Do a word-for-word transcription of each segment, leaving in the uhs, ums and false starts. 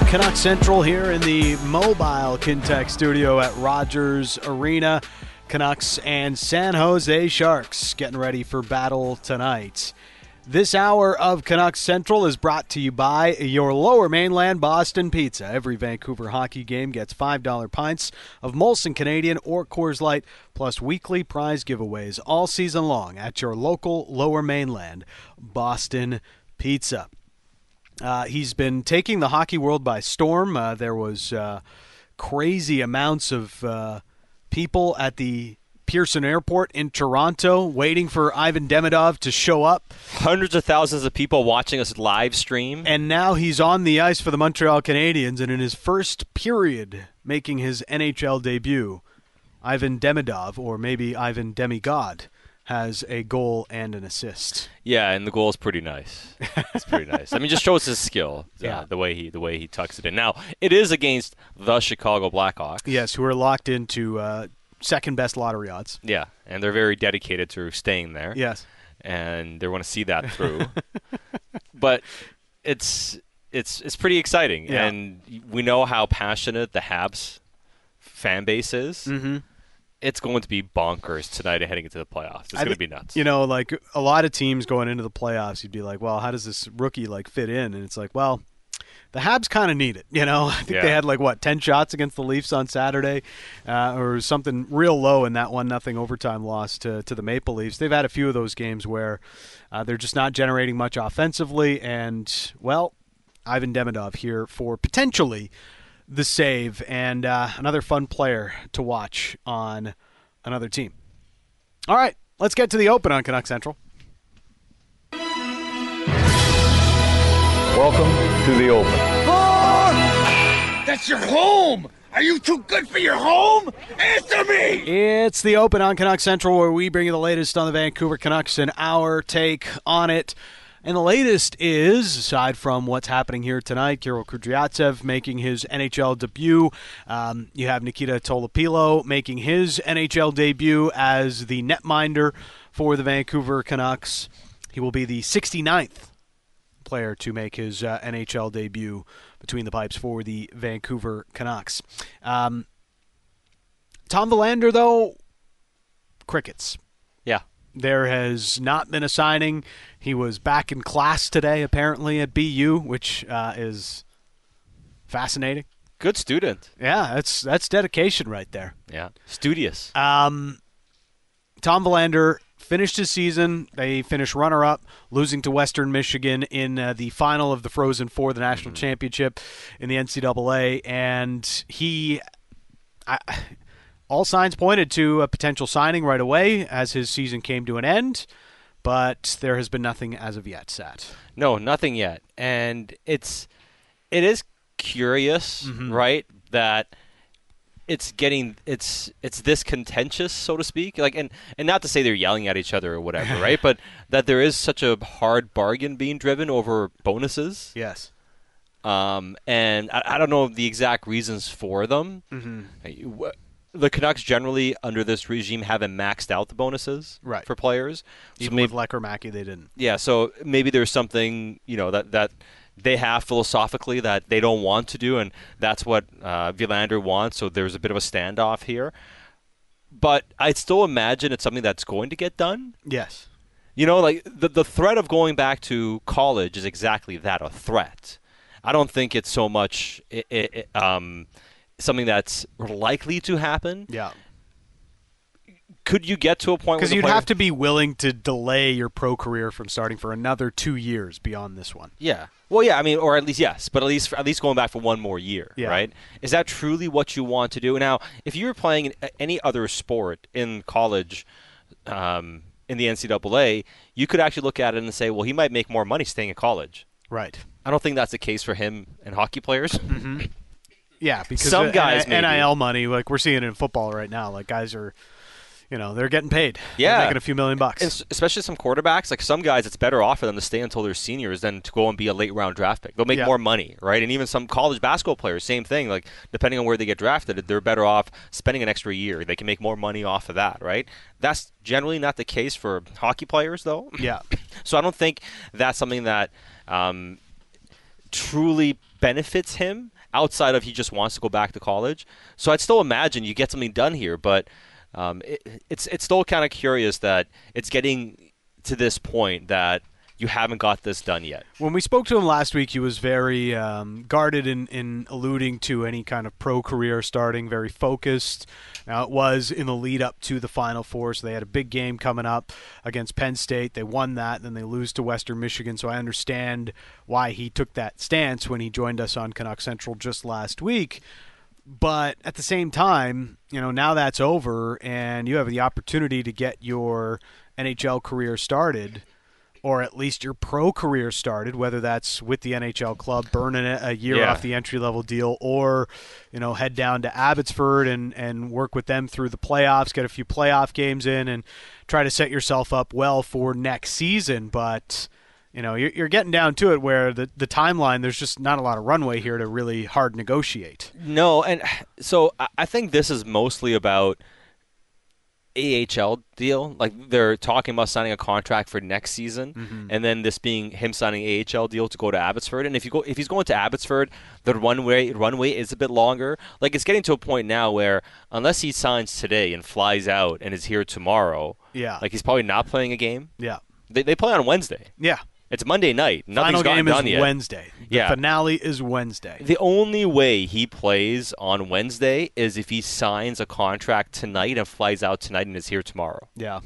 Canucks Central here in the mobile Kintec studio at Rogers Arena. Canucks and San Jose Sharks getting ready for battle tonight. This hour of Canucks Central is brought to you by your Lower Mainland Boston Pizza. Every Vancouver hockey game gets five dollar pints of Molson Canadian or Coors Light, plus weekly prize giveaways all season long at your local Lower Mainland Boston Pizza. Uh, he's been taking the hockey world by storm. Uh, there was uh, crazy amounts of uh, people at the Pearson Airport in Toronto waiting for Ivan Demidov to show up. Hundreds of thousands of people watching us live stream. And now he's on the ice for the Montreal Canadiens, and in his first period making his N H L debut, Ivan Demidov, or maybe Ivan Demigod, has a goal and an assist. Yeah, and the goal is pretty nice. It's pretty nice. I mean, just shows his skill. Uh, yeah, the way he the way he tucks it in. Now it is against the Chicago Blackhawks. Yes, who are locked into uh, second best lottery odds. Yeah, and they're very dedicated to staying there. Yes, and they want to see that through. But it's it's it's pretty exciting, yeah. and we know how passionate the Habs fan base is. Mm-hmm. It's going to be bonkers tonight and heading into the playoffs. It's going to be nuts. You know, like a lot of teams going into the playoffs, you'd be like, well, how does this rookie like fit in? And it's like, well, the Habs kind of need it. You know, I think yeah. they had like, what, ten shots against the Leafs on Saturday uh, or something real low in that one nothing overtime loss to, to the Maple Leafs. They've had a few of those games where uh, they're just not generating much offensively. And, well, Ivan Demidov here for potentially the save, and uh, another fun player to watch on another team. All right, let's get to the Open on Canuck Central. Welcome to the Open. Oh, that's your home! Are you too good for your home? Answer me! It's the Open on Canuck Central, where we bring you the latest on the Vancouver Canucks and our take on it. And the latest is, aside from what's happening here tonight, Kirill Kudryavtsev making his N H L debut. Um, you have Nikita Tolopilo making his N H L debut as the netminder for the Vancouver Canucks. He will be the sixty-ninth player to make his uh, N H L debut between the pipes for the Vancouver Canucks. Um, Tom Willander, though, crickets. Yeah. There has not been a signing. He was back in class today, apparently, at B U, which uh, is fascinating. Good student. Yeah, that's that's dedication right there. Yeah, studious. Um, Tom Willander finished his season. They finished runner-up, losing to Western Michigan in uh, the final of the Frozen Four, the national mm-hmm. championship in the N C double A, and he... I, All signs pointed to a potential signing right away as his season came to an end, but there has been nothing as of yet, Sat. No, nothing yet. And it's it is curious, mm-hmm. right, that it's getting it's it's this contentious, so to speak. Like and, and not to say they're yelling at each other or whatever, right? But that there is such a hard bargain being driven over bonuses. Yes. Um, and I, I don't know the exact reasons for them. Mm-hmm. The Canucks generally, under this regime, haven't maxed out the bonuses right. for players. So Even maybe, with Lecker-Mackey, they didn't. Yeah, so maybe there's something, you know, that, that they have philosophically that they don't want to do, and that's what uh, Willander wants, so there's a bit of a standoff here. But I still imagine it's something that's going to get done. Yes. You know, like, the, the threat of going back to college is exactly that, a threat. I don't think it's so much... It, it, um, something that's likely to happen. Yeah. Could you get to a point where because you'd player... have to be willing to delay your pro career from starting for another two years beyond this one? Yeah. Well, yeah. I mean, or at least yes, but at least at least going back for one more year, yeah. right? Is that truly what you want to do? Now, if you were playing in any other sport in college, um, in the N C double A, you could actually look at it and say, well, he might make more money staying at college. Right. I don't think that's the case for him and hockey players. Mm-hmm. Yeah, because some guys N- NIL money, like we're seeing it in football right now, like guys are, you know, they're getting paid. Yeah, they're making a few million bucks. And especially some quarterbacks, like some guys, it's better off for them to stay until they're seniors than to go and be a late round draft pick. They'll make yeah. more money, right? And even some college basketball players, same thing. Like depending on where they get drafted, they're better off spending an extra year. They can make more money off of that, right? That's generally not the case for hockey players, though. Yeah. So I don't think that's something that um, truly benefits him outside of he just wants to go back to college. So I'd still imagine you get something done here, but um, it, it's it's still kind of curious that it's getting to this point that you haven't got this done yet. When we spoke to him last week, he was very um, guarded in, in alluding to any kind of pro career starting, very focused. Now, it was in the lead up to the Final Four, so they had a big game coming up against Penn State. They won that, then they lose to Western Michigan, so I understand why he took that stance when he joined us on Canuck Central just last week. But at the same time, you know, now that's over, and you have the opportunity to get your N H L career started, or at least your pro career started, whether that's with the N H L club, burning a year yeah. off the entry-level deal, or, you know, head down to Abbotsford and, and work with them through the playoffs, get a few playoff games in, and try to set yourself up well for next season. But, you know, you're, you're getting down to it where the, the timeline, there's just not a lot of runway here to really hard negotiate. No, and so I think this is mostly about A H L deal. Like, they're talking about signing a contract for next season, mm-hmm. and then this being him signing A H L deal to go to Abbotsford. And if you go, if he's going to Abbotsford, the runway runway is a bit longer. Like, it's getting to a point now where unless he signs today and flies out and is here tomorrow, yeah, like he's probably not playing a game. Yeah, they they play on Wednesday. Yeah. It's Monday night. Nothing's Final game gotten done is yet. Wednesday. The yeah. finale is Wednesday. The only way he plays on Wednesday is if he signs a contract tonight and flies out tonight and is here tomorrow. Yeah.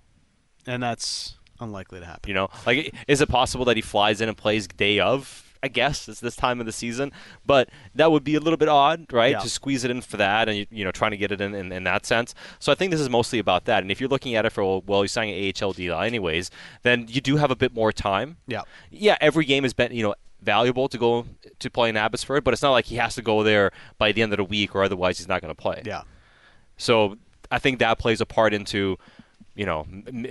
And that's unlikely to happen. You know, like, is it possible that he flies in and plays day of? I guess it's this time of the season, but that would be a little bit odd, right? Yeah. To squeeze it in for that, and you know, trying to get it in, in in that sense. So I think this is mostly about that. And if you're looking at it for, well, you're signing an A H L deal anyways, then you do have a bit more time. Yeah, yeah. Every game has been, you know, valuable to go to play in Abbotsford, but it's not like he has to go there by the end of the week, or otherwise he's not going to play. Yeah. So I think that plays a part into, you know,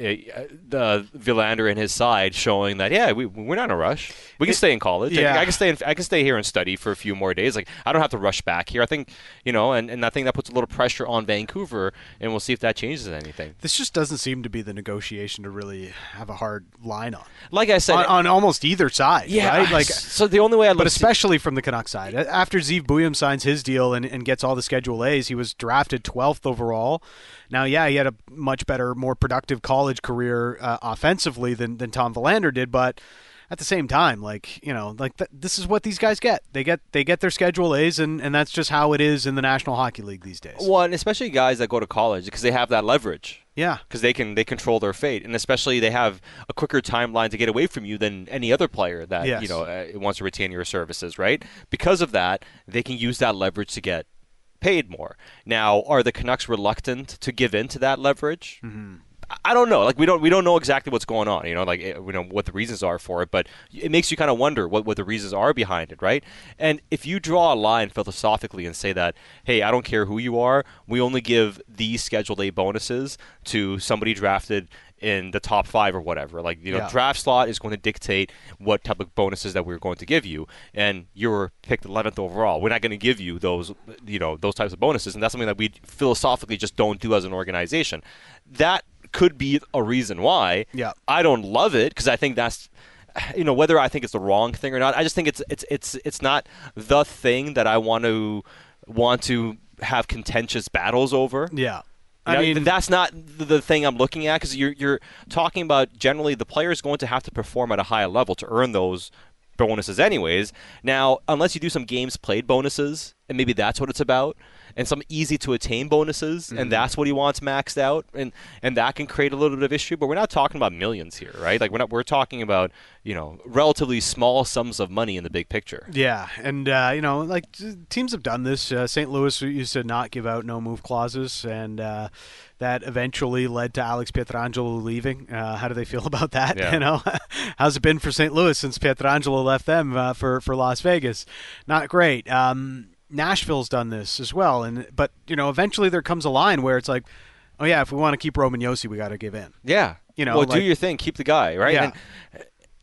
the Villander and his side showing that, yeah, we, we're not in a rush. We can it, stay in college. Yeah. I, I can stay in, I can stay here and study for a few more days. Like, I don't have to rush back here. I think, you know, and, and I think that puts a little pressure on Vancouver, and we'll see if that changes anything. This just doesn't seem to be the negotiation to really have a hard line on. Like I said, on, on almost either side. Yeah. Right? Like, so the only way I look, but especially from the Canucks side, after Zeev Buium signs his deal and, and gets all the Schedule A's, he was drafted twelfth overall. Now, yeah, he had a much better, more productive college career uh, offensively than, than Tom Villander did, but at the same time, like, you know, like th- this is what these guys get. They get they get their Schedule A's, and, and that's just how it is in the National Hockey League these days. Well, and especially guys that go to college because they have that leverage. Yeah. Because they can they control their fate, and especially they have a quicker timeline to get away from you than any other player that yes. you know uh, wants to retain your services, right? Because of that, they can use that leverage to get paid more. Now, are the Canucks reluctant to give in to that leverage? Mm-hmm. I don't know. Like, we don't we don't know exactly what's going on. You know, like, we know what the reasons are for it, but it makes you kind of wonder what, what the reasons are behind it, right? And if you draw a line philosophically and say that, hey, I don't care who you are, we only give these Scheduled A bonuses to somebody drafted in the top five or whatever. Like, you know, yeah. draft slot is going to dictate what type of bonuses that we're going to give you. And you're picked eleventh overall. We're not going to give you those, you know, those types of bonuses. And that's something that we philosophically just don't do as an organization. That could be a reason why. Yeah. I don't love it because I think that's, you know, whether I think it's the wrong thing or not, I just think it's it's it's it's not the thing that I want to want to have contentious battles over. Yeah. You know, I mean, that's not the thing I'm looking at because you're you're talking about generally the player is going to have to perform at a higher level to earn those bonuses anyways. Now, unless you do some games played bonuses, and maybe that's what it's about, and some easy to attain bonuses, mm-hmm. and that's what he wants maxed out, and and that can create a little bit of issue. But we're not talking about millions here, right? Like, we're not we're talking about, you know, relatively small sums of money in the big picture. Yeah, and uh, you know, like, teams have done this. Uh, Saint Louis used to not give out no move clauses, and uh, that eventually led to Alex Pietrangelo leaving. Uh, how do they feel about that? Yeah. You know, how's it been for Saint Louis since Pietrangelo left them uh, for for Las Vegas? Not great. Um, Nashville's done this as well, and but you know, eventually there comes a line where it's like, oh yeah, if we want to keep Roman Josi, we got to give in. Yeah, you know, well, like, do your thing, keep the guy, right? Yeah. And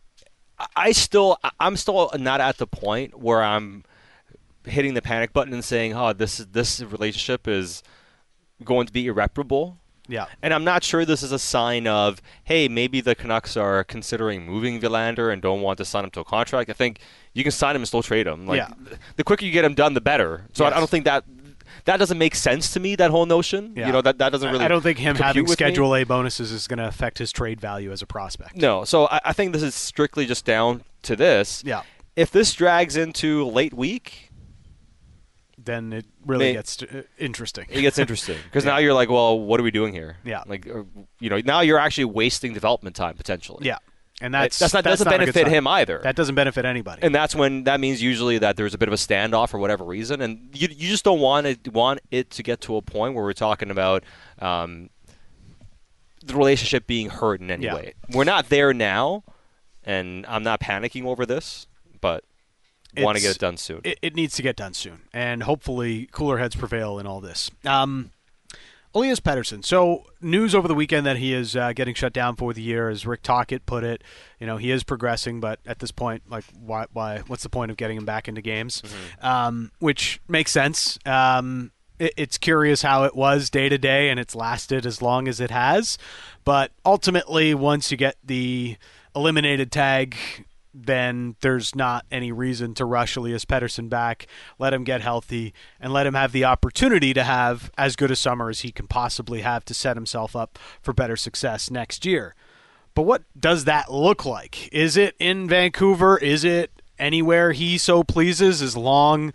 I still, I'm still not at the point where I'm hitting the panic button and saying, oh, this this relationship is going to be irreparable. Yeah. And I'm not sure this is a sign of, hey, maybe the Canucks are considering moving Villander and don't want to sign him to a contract. I think you can sign him and still trade him. Like, yeah. The quicker you get him done, the better. So yes. I, I don't think that that doesn't make sense to me, that whole notion. Yeah. You know, that, that doesn't really I don't think him having Schedule me. A bonuses is going to affect his trade value as a prospect. No. So I, I think this is strictly just down to this. Yeah. If this drags into late week, then it really May, gets uh, interesting. It gets interesting because yeah. now you're like, well, what are we doing here? Yeah. Like, or, you know, now you're actually wasting development time potentially. Yeah. And that's, it, that's not that's doesn't not benefit him either. That doesn't benefit anybody. And that's when that means usually that there's a bit of a standoff for whatever reason, and you you just don't want it want it to get to a point where we're talking about um, the relationship being hurt in any yeah. way. We're not there now, and I'm not panicking over this, but want to get it done soon. It, it needs to get done soon, and hopefully cooler heads prevail in all this. Um, Elias Pettersson. So news over the weekend that he is uh, getting shut down for the year, as Rick Tocchet put it. You know, he is progressing, but at this point, like, why? Why? What's the point of getting him back into games? Mm-hmm. Um, which makes sense. Um, it, it's curious how it was day to day, and it's lasted as long as it has. But ultimately, once you get the eliminated tag, then there's not any reason to rush Elias Pettersson back. Let him get healthy and let him have the opportunity to have as good a summer as he can possibly have to set himself up for better success next year. But what does that look like? Is it in Vancouver? Is it anywhere he so pleases, as long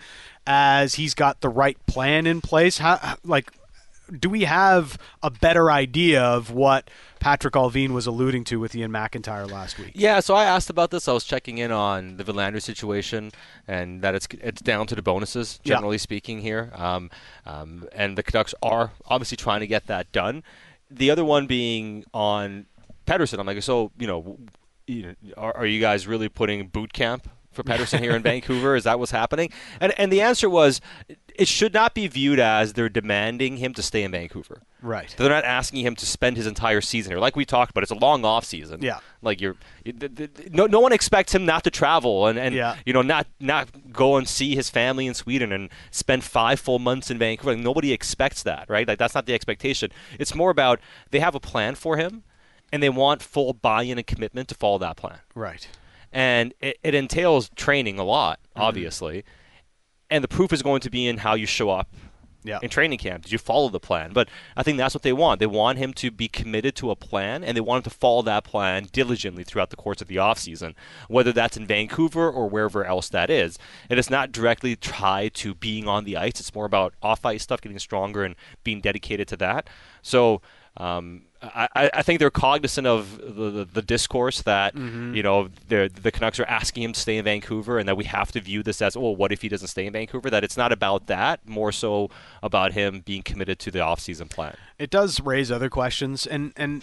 as he's got the right plan in place? How, like, do we have a better idea of what Patrick Allvin was alluding to with Ian McIntyre last week? Yeah, so I asked about this. I was checking in on the Villander situation, and that it's it's down to the bonuses, generally yeah. speaking here. Um, um, and the Canucks are obviously trying to get that done. The other one being on Pettersson. I'm like, so, you know, you know are, are you guys really putting boot camp for Pettersson here in Vancouver? Is that what's happening? And and the answer was, it should not be viewed as they're demanding him to stay in Vancouver. Right. They're not asking him to spend his entire season here. Like we talked about, it's a long off season. Yeah. Like you're, no, no one expects him not to travel and, and yeah. you know, not not go and see his family in Sweden and spend five full months in Vancouver. Like, nobody expects that, right? Like, that's not the expectation. It's more about they have a plan for him, and they want full buy-in and commitment to follow that plan. Right. And it, it entails training a lot, obviously. Mm-hmm. And the proof is going to be in how you show up yeah. in training camp. Did you follow the plan? But I think that's what they want. They want him to be committed to a plan, and they want him to follow that plan diligently throughout the course of the offseason, whether that's in Vancouver or wherever else that is. And it's not directly tied to being on the ice. It's more about off-ice stuff, getting stronger and being dedicated to that. So um, I, I think they're cognizant of the, the, the discourse that mm-hmm. you know the Canucks are asking him to stay in Vancouver, and that we have to view this as, well, what if he doesn't stay in Vancouver? That it's not about that, more so about him being committed to the offseason plan. It does raise other questions, and and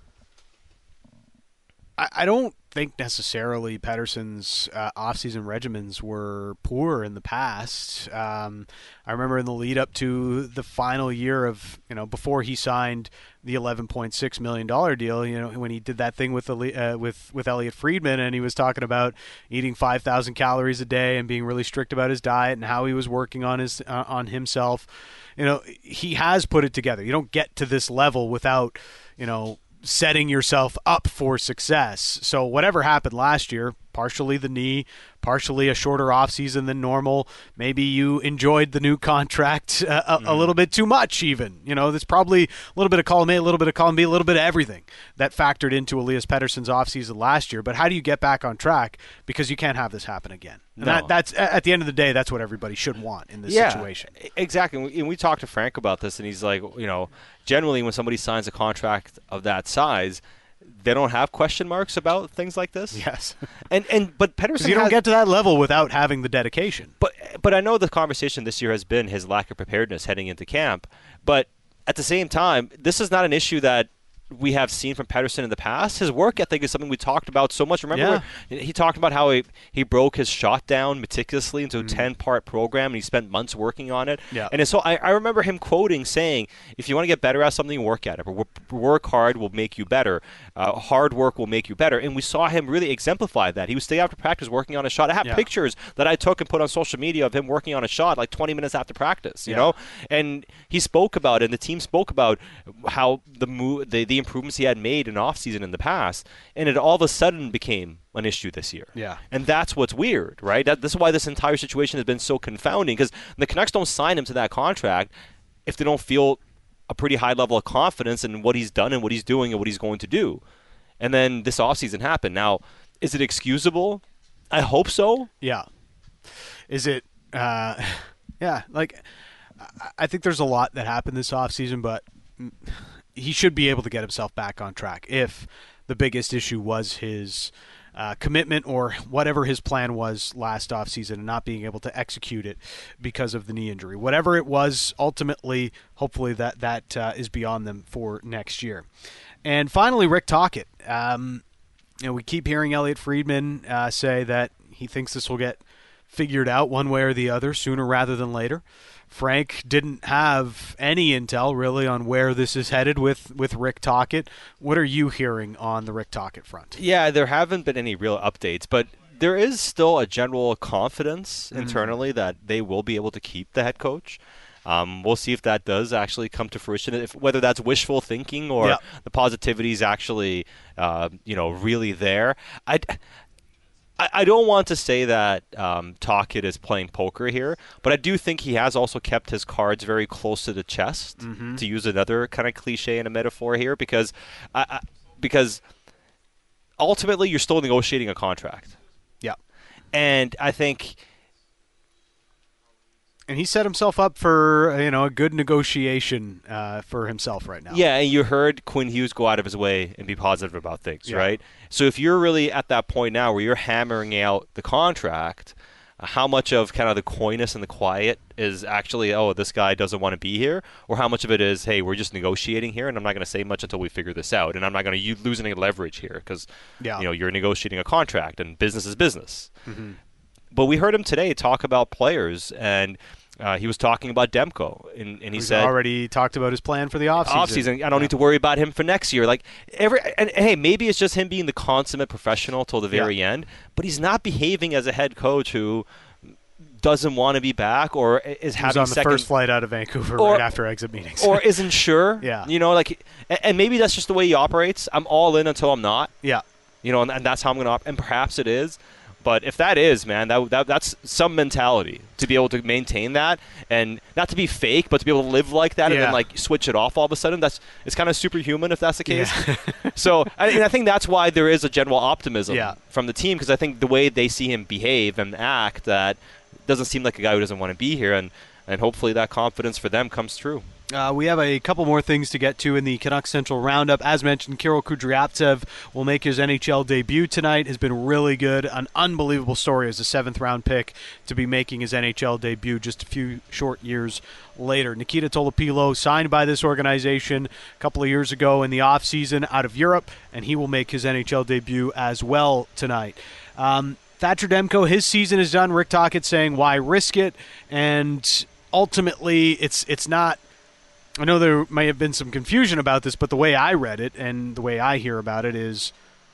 I, I don't think necessarily Pettersson's uh, offseason regimens were poor in the past. Um, I remember in the lead up to the final year of, you know, before he signed the eleven point six million dollars deal, you know, when he did that thing with uh, with with Elliot Friedman, and he was talking about eating five thousand calories a day and being really strict about his diet and how he was working on his uh, on himself. You know, he has put it together. You don't get to this level without, you know, setting yourself up for success. So whatever happened last year, partially the knee, partially a shorter offseason than normal, maybe you enjoyed the new contract uh, a, mm. a little bit too much even. You know, there's probably a little bit of column A, a little bit of column B, a little bit of everything that factored into Elias Pettersson's offseason last year. But how do you get back on track? Because you can't have this happen again. And no. that, that's at the end of the day, that's what everybody should want in this yeah, situation. Exactly. And we, and we talked to Frank about this, and he's like, you know, generally when somebody signs a contract of that size, they don't have question marks about things like this. Yes. And and but Pettersson, you don't has, get to that level without having the dedication. But but I know the conversation this year has been his lack of preparedness heading into camp. But at the same time, this is not an issue that we have seen from Pettersson in the past. His work ethic is something we talked about so much. Remember, yeah. he talked about how he, he broke his shot down meticulously into mm. a ten-part program, and he spent months working on it. Yeah. And so I, I remember him quoting, saying, if you want to get better at something, work at it. Work hard will make you better. Uh, hard work will make you better. And we saw him really exemplify that. He would stay after practice working on a shot. I have yeah. pictures that I took and put on social media of him working on a shot like twenty minutes after practice, you yeah. know? And he spoke about it, and the team spoke about how the move, the, the improvements he had made in off-season in the past, and it all of a sudden became an issue this year. Yeah. And that's what's weird, right? That, this is why this entire situation has been so confounding, because the Canucks don't sign him to that contract if they don't feel a pretty high level of confidence in what he's done and what he's doing and what he's going to do. And then this offseason happened. Now, is it excusable? I hope so. Yeah. Is it, uh, yeah, like, I think there's a lot that happened this offseason, but he should be able to get himself back on track if the biggest issue was his uh, commitment or whatever his plan was last offseason and not being able to execute it because of the knee injury. Whatever it was, ultimately, hopefully that, that uh, is beyond them for next year. And finally, Rick Tocchet. Um, you know, we keep hearing Elliot Friedman uh, say that he thinks this will get figured out one way or the other sooner rather than later. Frank didn't have any intel really on where this is headed with, with Rick Tocchet. What are you hearing on the Rick Tocchet front? Yeah, there haven't been any real updates, but there is still a general confidence mm-hmm. internally that they will be able to keep the head coach. Um, we'll see if that does actually come to fruition, if, whether that's wishful thinking or yeah. the positivity is actually, uh, you know, really there. I I don't want to say that um, Tocchet is playing poker here, but I do think he has also kept his cards very close to the chest, mm-hmm. to use another kind of cliche and a metaphor here, because I, I, because ultimately you're still negotiating a contract. Yeah. And I think... And he set himself up for, you know, a good negotiation uh, for himself right now. Yeah, and you heard Quinn Hughes go out of his way and be positive about things, yeah. right? So if you're really at that point now where you're hammering out the contract, uh, how much of kind of the coyness and the quiet is actually, oh, this guy doesn't want to be here? Or how much of it is, hey, we're just negotiating here, and I'm not going to say much until we figure this out, and I'm not going to lose any leverage here because, yeah. you know, you're negotiating a contract, and business is business. Mm-hmm. But we heard him today talk about players, and uh, he was talking about Demko, and, and he We've said already talked about his plan for the offseason. Offseason, I don't yeah. need to worry about him for next year. Like every, and, and hey, maybe it's just him being the consummate professional till the very yeah. end, but he's not behaving as a head coach who doesn't want to be back or is he having was on second, the first flight out of Vancouver or, right after exit meetings, or isn't sure. Yeah, you know, like, and, and maybe that's just the way he operates. I'm all in until I'm not. Yeah, you know, and, and that's how I'm going to operate. And perhaps it is. But if that is, man, that, that that's some mentality to be able to maintain that and not to be fake, but to be able to live like that yeah. and then like switch it off all of a sudden. That's it's kind of superhuman if that's the case. Yeah. So I, and I think that's why there is a general optimism yeah. from the team, because I think the way they see him behave and act, that doesn't seem like a guy who doesn't want to be here, and and hopefully that confidence for them comes true. Uh, we have a couple more things to get to in the Canucks Central Roundup. As mentioned, Kirill Kudryavtsev will make his N H L debut tonight. Has been really good. An unbelievable story as a seventh-round pick to be making his N H L debut just a few short years later. Nikita Tolopilo signed by this organization a couple of years ago in the offseason out of Europe, and he will make his N H L debut as well tonight. Um, Thatcher Demko, his season is done. Rick Tocchet saying, why risk it? And ultimately, it's it's not... I know there may have been some confusion about this, but the way I read it and the way I hear about it is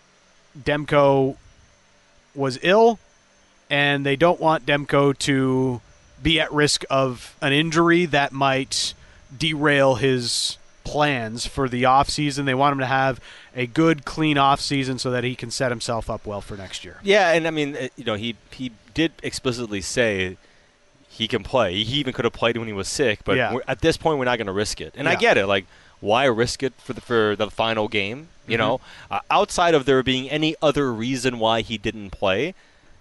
Demko was ill, and they don't want Demko to be at risk of an injury that might derail his plans for the offseason. They want him to have a good, clean offseason so that he can set himself up well for next year. Yeah, and I mean, you know, he he did explicitly say he can play. He even could have played when he was sick, but yeah. we're, at this point, we're not going to risk it. And yeah. I get it. Like, why risk it for the for the final game? You mm-hmm. know, uh, outside of there being any other reason why he didn't play,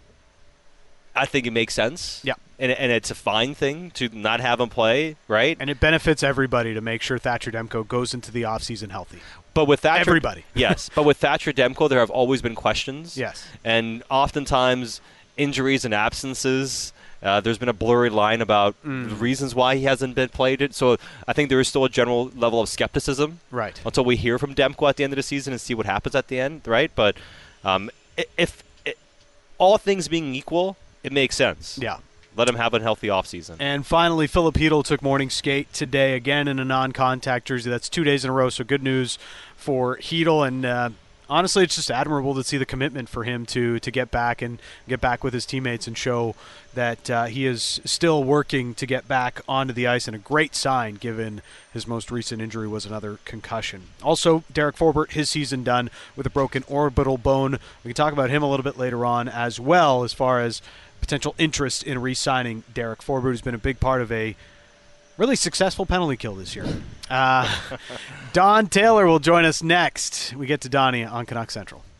I think it makes sense. Yeah, and and it's a fine thing to not have him play, right? And it benefits everybody to make sure Thatcher Demko goes into the offseason healthy. But with Thatcher, everybody, yes. But with Thatcher Demko, there have always been questions. Yes, and oftentimes injuries and absences Uh, there's been a blurry line about mm. the reasons why he hasn't been played. So I think there is still a general level of skepticism right. until we hear from Demko at the end of the season and see what happens at the end, right? But um, if, if all things being equal, it makes sense. Yeah. Let him have a healthy offseason. And finally, Filip Chytil took morning skate today, again in a non-contact jersey. That's two days in a row, so good news for Chytil. And uh, honestly, it's just admirable to see the commitment for him to to get back and get back with his teammates and show that uh, he is still working to get back onto the ice, and a great sign given his most recent injury was another concussion. Also, Derek Forbort, his season done with a broken orbital bone. We can talk about him a little bit later on as well, as far as potential interest in re-signing Derek Forbort, who's been a big part of a really successful penalty kill this year. Uh, Don Taylor will join us next. We get to Donnie on Canuck Central.